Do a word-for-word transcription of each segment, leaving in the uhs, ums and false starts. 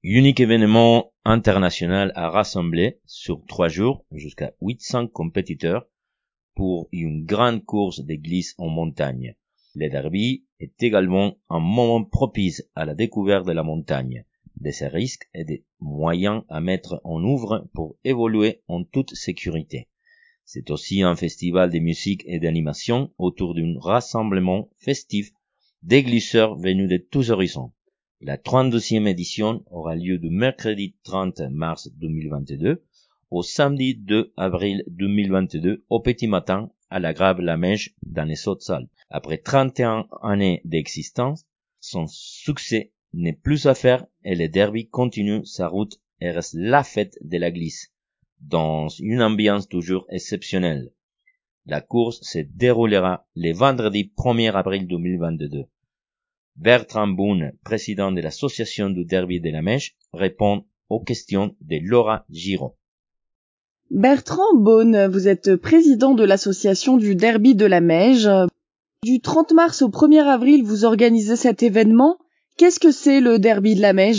Unique événement international à rassembler sur trois jours jusqu'à huit cents compétiteurs pour une grande course de glisse en montagne. Le derby est également un moment propice à la découverte de la montagne, de ses risques et des moyens à mettre en œuvre pour évoluer en toute sécurité. C'est aussi un festival de musique et d'animation autour d'un rassemblement festif des glisseurs venus de tous horizons. La trente-deuxième édition aura lieu du mercredi trente mars deux mille vingt-deux au samedi deux avril deux mille vingt-deux au petit matin à la Grave-la-Mèche dans les Hautes-Alpes. Après trente et un années d'existence, son succès n'est plus à faire et le derby continue sa route et reste la fête de la glisse, dans une ambiance toujours exceptionnelle. La course se déroulera le vendredi premier avril deux mille vingt-deux. Bertrand Boone, président de l'association du derby de la Mèche, répond aux questions de Laura Giraud. Bertrand Boone, vous êtes président de l'association du derby de la Mèche. Du trente mars au premier avril, vous organisez cet événement. Qu'est-ce que c'est le derby de la Mèche ?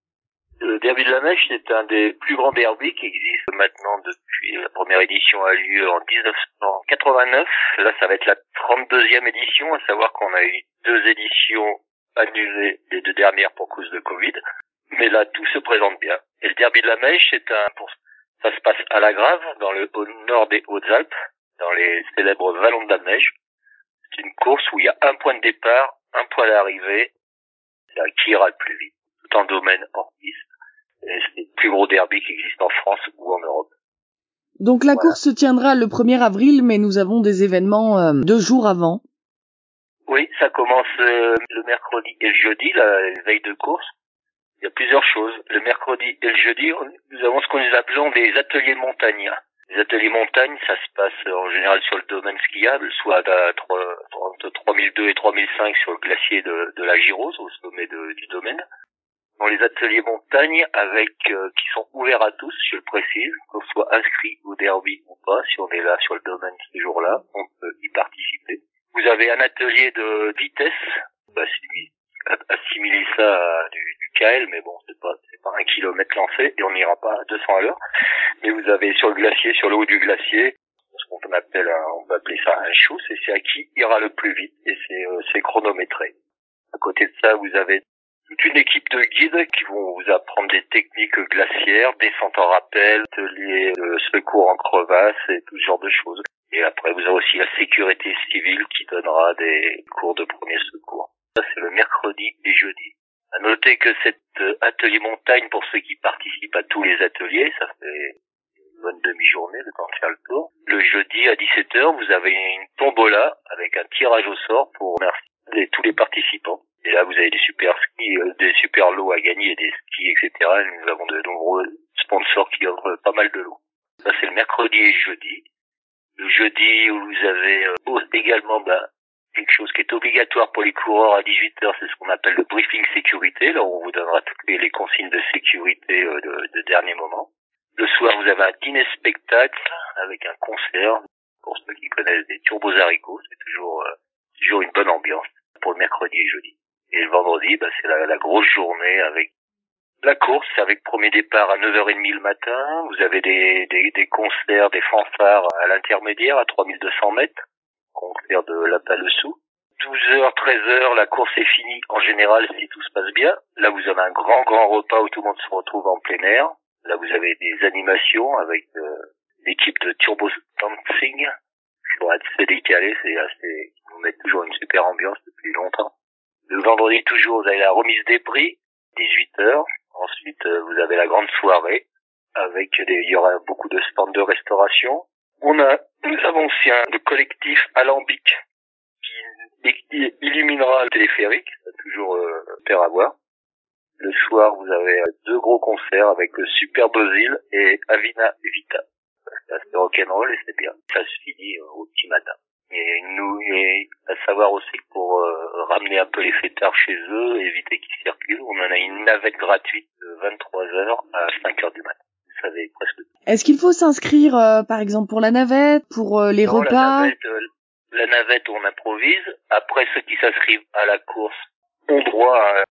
Le derby de la Mèche, c'est un des plus grands derbys qui existent maintenant depuis la première édition a lieu en dix-neuf cent quatre-vingt-neuf. Là, ça va être la trente-deuxième édition, à savoir qu'on a eu deux éditions annulées, les deux dernières pour cause de Covid. Mais là, tout se présente bien. Et le derby de la Mèche, c'est un, ça se passe à la Grave, dans le au nord des Hautes-Alpes, dans les célèbres vallons de la Mèche. C'est une course où il y a un point de départ, un point d'arrivée, c'est qui ira le plus vite, tout en domaine hors piste. Et c'est le plus gros derby qui existe en France ou en Europe. Donc la voilà. Course se tiendra le premier avril, mais nous avons des événements euh, deux jours avant. Oui, ça commence euh, le mercredi et le jeudi, la veille de course. Il y a plusieurs choses. Le mercredi et le jeudi, nous avons ce que nous appelons des ateliers montagne. Les ateliers montagne, ça se passe en général sur le domaine skiable, soit à entre trois mille deux et trois mille cinq sur le glacier de, de la Girose, au sommet de, du domaine. Dans les ateliers montagne, avec euh, qui sont ouverts à tous, je le précise, qu'on soit inscrit au derby ou pas, si on est là sur le domaine ces jours-là, on peut y participer. Vous avez un atelier de vitesse, assimiler ça à du, du K L, mais bon, c'est pas c'est pas un kilomètre lancé et on n'ira pas à deux cents à l'heure. Mais vous avez sur le glacier, sur le haut du glacier, ce qu'on appelle, un, on peut appeler ça un chou, c'est, c'est à qui ira le plus vite et c'est, euh, c'est chronométré. À côté de ça, vous avez toute une équipe de guides qui vont vous apprendre des techniques glaciaires, descente en rappel, ateliers de secours en crevasse et tout ce genre de choses. Et après, vous avez aussi la sécurité civile qui donnera des cours de premier secours. Ça, c'est le mercredi et jeudi. À noter que cet atelier montagne, pour ceux qui participent à tous les ateliers, ça fait une bonne demi-journée, le temps de faire le tour. Le jeudi à dix-sept heures, vous avez une tombola avec un tirage au sort pour remercier tous les participants. Et là, vous avez des super skis, euh, des super lots à gagner, des skis, et cetera. Et nous avons de nombreux sponsors qui offrent pas mal de lots. Ça, c'est le mercredi et jeudi. Le jeudi, vous avez euh, également bah, quelque chose qui est obligatoire pour les coureurs à dix-huit heures, c'est ce qu'on appelle le briefing sécurité. Là, on vous donnera toutes les, les consignes de sécurité euh, de, de dernier moment. Le soir, vous avez un dîner-spectacle avec un concert. Pour ceux qui connaissent des turbos haricots, c'est toujours, euh, toujours une bonne ambiance pour le mercredi et jeudi. Et le vendredi, bah, c'est la, la grosse journée avec la course, avec premier départ à neuf heures trente le matin. Vous avez des, des, des concerts, des fanfares à l'intermédiaire, à trois mille deux cents mètres. Concert de La Palessou. douze heures, treize heures, la course est finie. En général, si tout se passe bien. Là, vous avez un grand, grand repas où tout le monde se retrouve en plein air. Là, vous avez des animations avec euh, l'équipe de Turbo Dancing. Pour être assez décalé, c'est assez, vous mettez toujours une super ambiance depuis longtemps. Le vendredi, toujours, vous avez la remise des prix, dix-huit heures. Ensuite, vous avez la grande soirée, avec des, il y aura beaucoup de stands de restauration. On a, nous avons aussi un le collectif Alambic, qui, qui illuminera le téléphérique, c'est toujours euh, faire à voir. Le soir, vous avez deux gros concerts avec le Super Bozil et Avina Vita. C'est assez rock'n'roll et c'est bien. Ça se finit euh, au petit matin. Et nous, et à savoir aussi que pour euh, ramener un peu les fêtards chez eux, éviter qu'ils circulent, on en a une navette gratuite de vingt-trois heures à cinq heures du matin. Vous savez presque tout. Est-ce qu'il faut s'inscrire, euh, par exemple, pour la navette, pour euh, les non, repas? La navette, euh, la navette, on improvise. Après, ceux qui s'inscrivent à la course ont droit à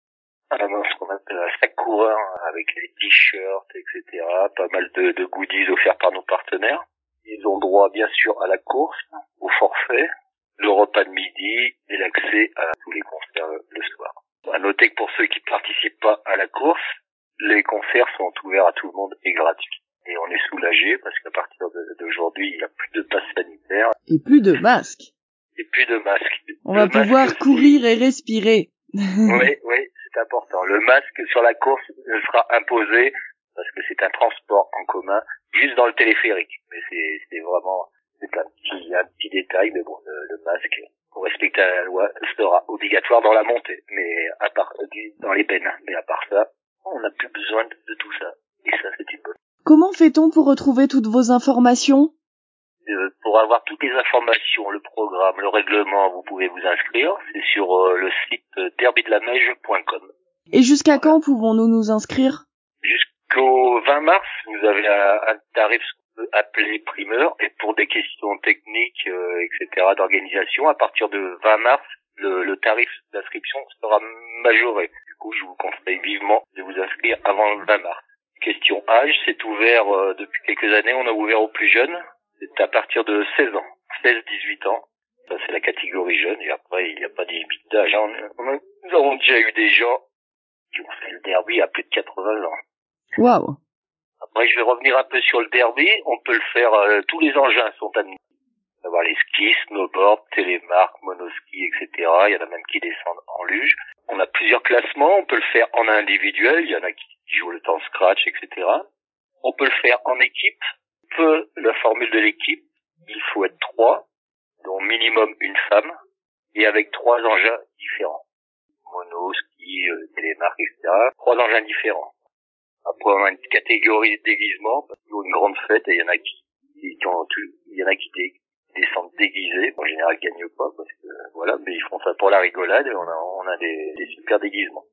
un, ce qu'on appelle un sac coureur avec les t-shirts, et cetera. Pas mal de, de goodies offerts par nos partenaires. Ils ont droit bien sûr à la course, au forfait, le repas de midi et l'accès à tous les concerts le, le soir. À noter que pour ceux qui participent pas à la course, les concerts sont ouverts à tout le monde et gratuits. Et on est soulagé parce qu'à partir de- d'aujourd'hui, il n'y a plus de passe sanitaire Et plus de masques. et plus de masques. On Le va masque pouvoir aussi. courir et respirer. Oui, oui, c'est important. Le masque sur la course sera imposé parce que c'est un transport en commun juste dans le téléphérique. Mais c'est, c'est vraiment, c'est un petit, un petit détail, mais bon, le, le masque, pour respecter la loi, sera obligatoire dans la montée, mais à part, dans les bennes. Mais à part ça, on n'a plus besoin de, de tout ça. Et ça, c'est une bonne. Comment fait-on pour retrouver toutes vos informations? Euh, pour avoir toutes les informations, le programme, le règlement, vous pouvez vous inscrire. C'est sur euh, le site euh, derby de la meige point com. Et jusqu'à Voilà. quand pouvons-nous nous inscrire? Jusqu'au vingt mars, vous avez un, un tarif appelé primeur, et pour des questions techniques, euh, et cetera, d'organisation, à partir de vingt mars, le, le tarif d'inscription sera majoré. Du coup, je vous conseille vivement de vous inscrire avant le vingt mars. Question âge, c'est ouvert euh, depuis quelques années, on a ouvert aux plus jeunes, c'est à partir de seize ans, seize à dix-huit ans. Ça, c'est la catégorie jeune, et après, il n'y a pas de limite d'âge. hein. On a- Nous avons déjà eu des gens qui ont fait le derby à plus de quatre-vingts ans. Waouh. Après, je vais revenir un peu sur le derby. On peut le faire, euh, tous les engins sont admis. On va avoir les skis, snowboard, télémarque, monoski, et cetera. Il y en a même qui descendent en luge. On a plusieurs classements. On peut le faire en individuel. Il y en a qui jouent le temps scratch, et cetera. On peut le faire en équipe. Peu la formule de l'équipe, il faut être trois, dont minimum une femme, et avec trois engins différents. Mono, ski, euh, télémarque, et cetera. Trois engins différents. Après, on a une catégorie de déguisement, parce qu'il y a une grande fête, et il y en a qui, qui, qui ont tout, il y en a qui dé, descendent déguisés. En général, ils gagnent pas, parce que, voilà, mais ils font ça pour la rigolade, et on a, on a des, des super déguisements.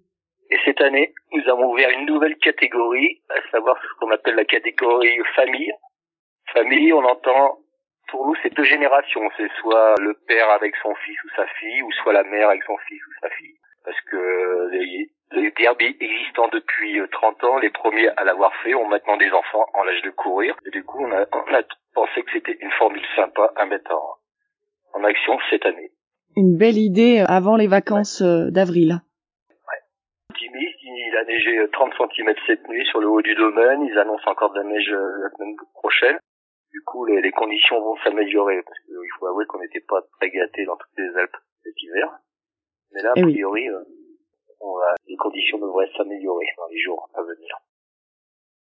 Et cette année, nous avons ouvert une nouvelle catégorie, à savoir ce qu'on appelle la catégorie famille. Famille, on entend, pour nous, c'est deux générations. C'est soit le père avec son fils ou sa fille, ou soit la mère avec son fils ou sa fille. Parce que les, les derbies existant depuis trente ans, les premiers à l'avoir fait ont maintenant des enfants en l'âge de courir. Et du coup, on a, on a pensé que c'était une formule sympa à mettre en, en action cette année. Une belle idée avant les vacances ouais. d'avril. Optimiste, il a neigé trente centimètres cette nuit sur le haut du domaine. Ils annoncent encore de la neige la semaine prochaine. Du coup, les, les conditions vont s'améliorer, parce qu'il faut avouer qu'on n'était pas très gâtés dans toutes les Alpes cet hiver. Mais là, a priori, oui. euh, on va, les conditions devraient s'améliorer dans les jours à venir.